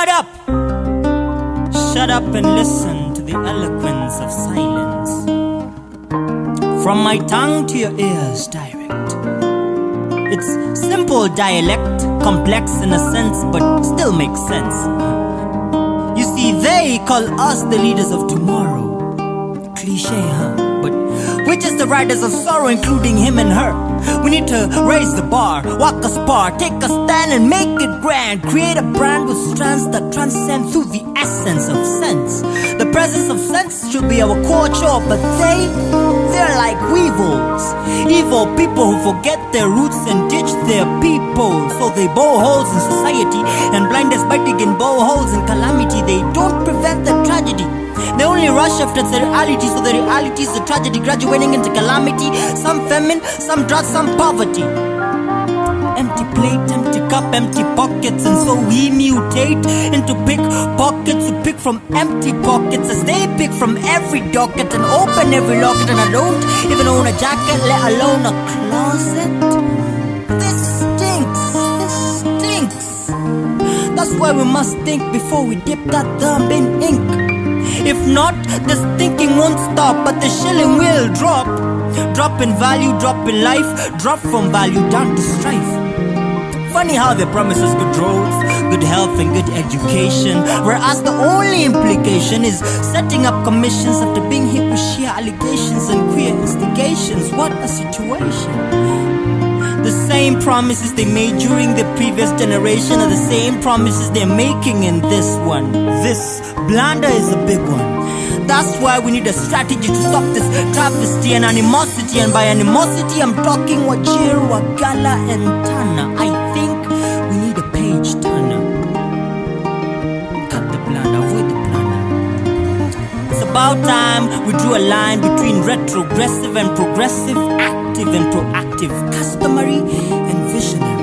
Shut up! Shut up and listen to the eloquence of silence. From my tongue to your ears direct. It's simple dialect, complex in a sense, but still makes sense. You see, they call us the leaders of tomorrow. Cliche, huh? But we're just the riders of sorrow, including him and her. We need to raise the bar, walk a spar, take a stand and make it grand. Create a brand with strands that transcend through the essence of sense. The presence of sense should be our core chore, but they're like weevils. Evil people who forget their roots and ditch their people. So they bore holes in society and blind us by digging bore holes in calamity. They don't prevent the tragedy. They only rush after the reality, so the reality is the tragedy graduating into calamity. Some famine, some drought, some poverty. Empty plate, empty cup, empty pockets. And so we mutate into pickpockets who pick from empty pockets as they pick from every docket and open every locket. And I don't even own a jacket, let alone a closet. This stinks. That's why we must think before we dip that thumb in ink. If not, this thinking won't stop, but the shilling will drop. Drop in value, drop in life, drop from value down to strife. Funny how they promise us good roads, good health and good education, whereas the only implication is setting up commissions after being hit with sheer allegations and queer instigations. What a situation. The same promises they made during the previous generation are the same promises they're making in this one. This blunder is a big one. That's why we need a strategy to stop this travesty and animosity. And by animosity, I'm talking Wajir, Wagala, and Tana. I think we need a page turner. Cut the blunder, avoid the blunder. It's about time we drew a line between retrogressive and progressive, active and proactive, customary and visionary.